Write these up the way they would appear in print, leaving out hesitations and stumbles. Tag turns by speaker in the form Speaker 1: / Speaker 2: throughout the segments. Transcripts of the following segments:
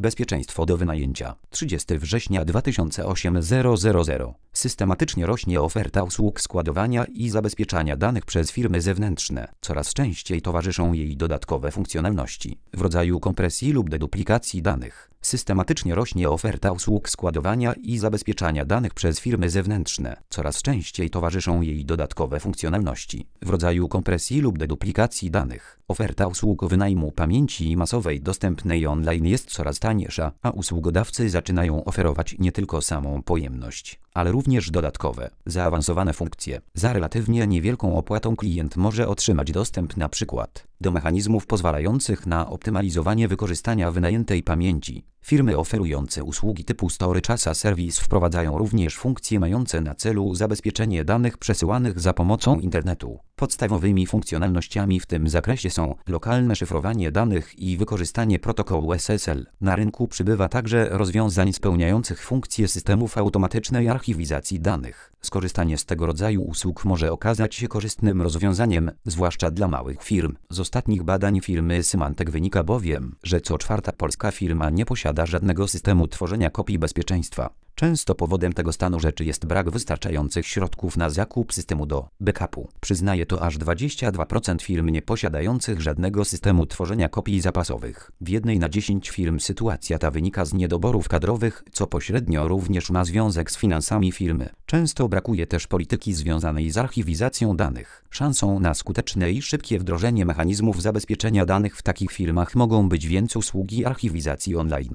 Speaker 1: Bezpieczeństwo do wynajęcia. 30 września 2008 Systematycznie rośnie oferta usług składowania i zabezpieczania danych przez firmy zewnętrzne. Coraz częściej towarzyszą jej dodatkowe funkcjonalności w rodzaju kompresji lub deduplikacji danych. Systematycznie rośnie oferta usług składowania i zabezpieczania danych przez firmy zewnętrzne. Coraz częściej towarzyszą jej dodatkowe funkcjonalności w rodzaju kompresji lub deduplikacji danych. Oferta usług wynajmu pamięci masowej dostępnej online jest coraz tańsza, a usługodawcy zaczynają oferować nie tylko samą pojemność, ale również dodatkowe, zaawansowane funkcje. Za relatywnie niewielką opłatą klient może otrzymać dostęp na przykład do mechanizmów pozwalających na optymalizowanie wykorzystania wynajętej pamięci. Firmy oferujące usługi typu Storage as a Service wprowadzają również funkcje mające na celu zabezpieczenie danych przesyłanych za pomocą internetu. Podstawowymi funkcjonalnościami w tym zakresie są lokalne szyfrowanie danych i wykorzystanie protokołu SSL. Na rynku przybywa także rozwiązań spełniających funkcje systemów automatycznej archiwizacji danych. Skorzystanie z tego rodzaju usług może okazać się korzystnym rozwiązaniem, zwłaszcza dla małych firm. Z ostatnich badań firmy Symantec wynika bowiem, że co czwarta polska firma nie posiada żadnego systemu tworzenia kopii bezpieczeństwa. Często powodem tego stanu rzeczy jest brak wystarczających środków na zakup systemu do backupu. Przyznaje to aż 22% firm nie posiadających żadnego systemu tworzenia kopii zapasowych. W 1 na 10 firm sytuacja ta wynika z niedoborów kadrowych, co pośrednio również ma związek z finansami firmy. Często brakuje też polityki związanej z archiwizacją danych. Szansą na skuteczne i szybkie wdrożenie mechanizmów zabezpieczenia danych w takich firmach mogą być więc usługi archiwizacji online.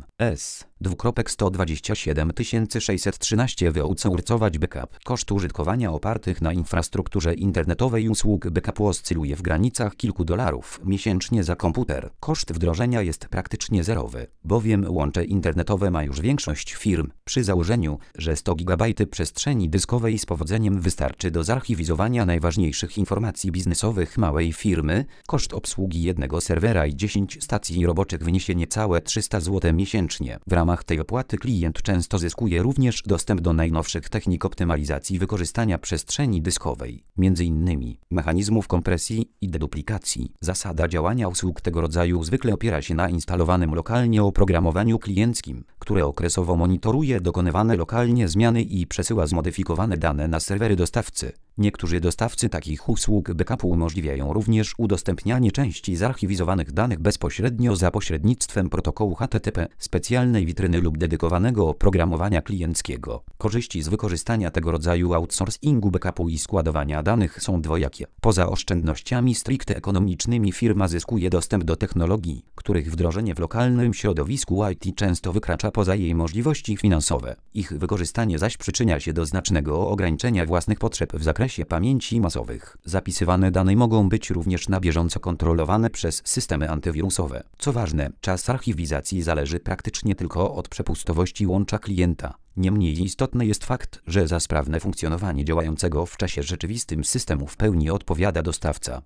Speaker 1: 127 613 wyoutsourcować backup. Koszt użytkowania opartych na infrastrukturze internetowej usług backupu oscyluje w granicach kilku dolarów miesięcznie za komputer. Koszt wdrożenia jest praktycznie zerowy, bowiem łącze internetowe ma już większość firm. Przy założeniu, że 100 GB przestrzeni dyskowej z powodzeniem wystarczy do zarchiwizowania najważniejszych informacji biznesowych małej firmy, koszt obsługi jednego serwera i 10 stacji roboczych wyniesie niecałe 300 zł miesięcznie. W ramach tej opłaty klient często zyskuje również dostęp do najnowszych technik optymalizacji wykorzystania przestrzeni dyskowej, m.in. mechanizmów kompresji i deduplikacji. Zasada działania usług tego rodzaju zwykle opiera się na instalowanym lokalnie oprogramowaniu klienckim, które okresowo monitoruje dokonywane lokalnie zmiany i przesyła zmodyfikowane dane na serwery dostawcy. Niektórzy dostawcy takich usług backupu umożliwiają również udostępnianie części zarchiwizowanych danych bezpośrednio za pośrednictwem protokołu HTTP, specjalnej witryny lub dedykowanego oprogramowania klienckiego. Korzyści z wykorzystania tego rodzaju outsourcingu backupu i składowania danych są dwojakie. Poza oszczędnościami stricte ekonomicznymi firma zyskuje dostęp do technologii, których wdrożenie w lokalnym środowisku IT często wykracza poza jej możliwości finansowe. Ich wykorzystanie zaś przyczynia się do znacznego ograniczenia własnych potrzeb w zakresie pamięci masowych. Zapisywane dane mogą być również na bieżąco kontrolowane przez systemy antywirusowe. Co ważne, czas archiwizacji zależy praktycznie tylko od przepustowości łącza klienta. Niemniej istotny jest fakt, że za sprawne funkcjonowanie działającego w czasie rzeczywistym systemu w pełni odpowiada dostawca.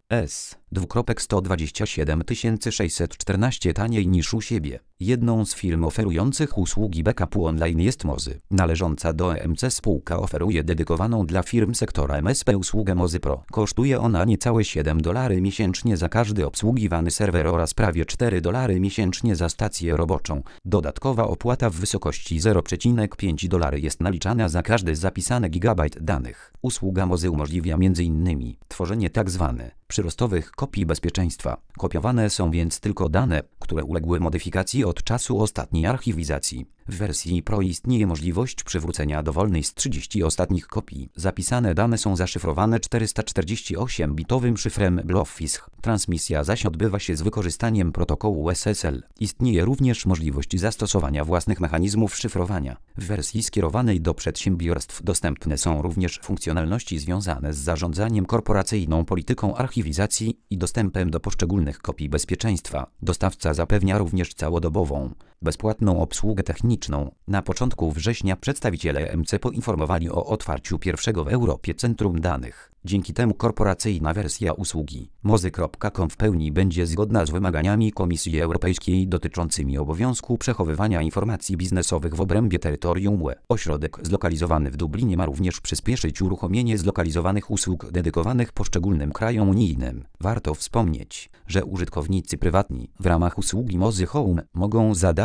Speaker 1: 127 614 taniej niż u siebie. Jedną z firm oferujących usługi backupu online jest Mozy. Należąca do EMC spółka oferuje dedykowaną dla firm sektora MSP usługę Mozy Pro. Kosztuje ona niecałe $7 miesięcznie za każdy obsługiwany serwer oraz prawie $4 miesięcznie za stację roboczą. Dodatkowa opłata w wysokości $0,5 jest naliczana za każdy zapisany gigabajt danych. Usługa Mozy umożliwia m.in. tworzenie tzw. przyrostowych kopii bezpieczeństwa. Kopiowane są więc tylko dane, które uległy modyfikacji od czasu ostatniej archiwizacji. W wersji Pro istnieje możliwość przywrócenia dowolnej z 30 ostatnich kopii. Zapisane dane są zaszyfrowane 448-bitowym szyfrem BLOFFISH. Transmisja zaś odbywa się z wykorzystaniem protokołu SSL. Istnieje również możliwość zastosowania własnych mechanizmów szyfrowania. W wersji skierowanej do przedsiębiorstw dostępne są również funkcjonalności związane z zarządzaniem korporacyjną polityką archiwizacji i dostępem do poszczególnych kopii bezpieczeństwa. Dostawca zapewnia również całodobową, bezpłatną obsługę techniczną. Na początku września przedstawiciele EMC poinformowali o otwarciu pierwszego w Europie centrum danych. Dzięki temu korporacyjna wersja usługi mozy.com w pełni będzie zgodna z wymaganiami Komisji Europejskiej dotyczącymi obowiązku przechowywania informacji biznesowych w obrębie terytorium UE. Ośrodek zlokalizowany w Dublinie ma również przyspieszyć uruchomienie zlokalizowanych usług dedykowanych poszczególnym krajom unijnym. Warto wspomnieć, że użytkownicy prywatni w ramach usługi Mozy Home mogą za darmo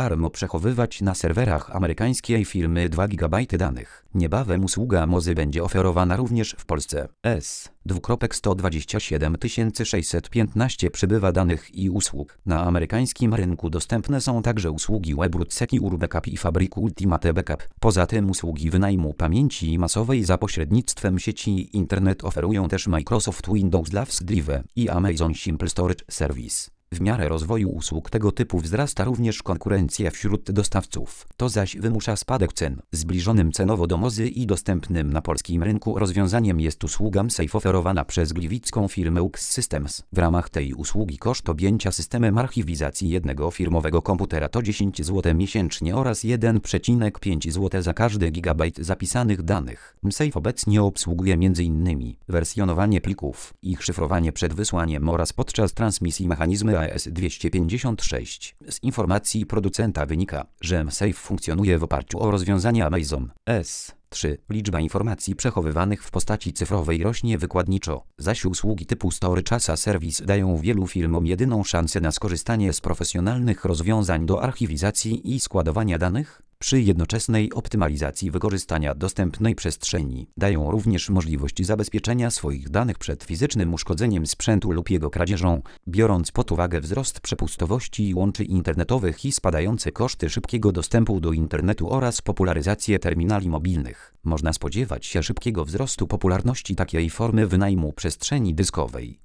Speaker 2: darmo przechowywać na serwerach amerykańskiej firmy 2 GB danych. Niebawem usługa Mozy będzie oferowana również w Polsce. S.127 615 przybywa danych i usług. Na amerykańskim rynku dostępne są także usługi Webroot Secure Backup i Fabric Ultimate Backup. Poza tym usługi wynajmu pamięci masowej za pośrednictwem sieci Internet oferują też Microsoft Windows Live Drive i Amazon Simple Storage Service. W miarę rozwoju usług tego typu wzrasta również konkurencja wśród dostawców. To zaś wymusza spadek cen. Zbliżonym cenowo do Mozy i dostępnym na polskim rynku rozwiązaniem jest usługa MSafe oferowana przez gliwicką firmę UX Systems. W ramach tej usługi koszt objęcia systemem archiwizacji jednego firmowego komputera to 10 zł miesięcznie oraz 1,5 zł za każdy gigabajt zapisanych danych. MSafe obecnie obsługuje m.in. wersjonowanie plików, ich szyfrowanie przed wysłaniem oraz podczas transmisji mechanizmy AES-256. Z informacji producenta wynika, że MSafe funkcjonuje w oparciu o rozwiązania Amazon S3. Liczba informacji przechowywanych w postaci cyfrowej rośnie wykładniczo, zaś usługi typu Storage as a Service dają wielu firmom jedyną szansę na skorzystanie z profesjonalnych rozwiązań do archiwizacji i składowania danych. Przy jednoczesnej optymalizacji wykorzystania dostępnej przestrzeni dają również możliwość zabezpieczenia swoich danych przed fizycznym uszkodzeniem sprzętu lub jego kradzieżą, biorąc pod uwagę wzrost przepustowości łączy internetowych i spadające koszty szybkiego dostępu do internetu oraz popularyzację terminali mobilnych. Można spodziewać się szybkiego wzrostu popularności takiej formy wynajmu przestrzeni dyskowej.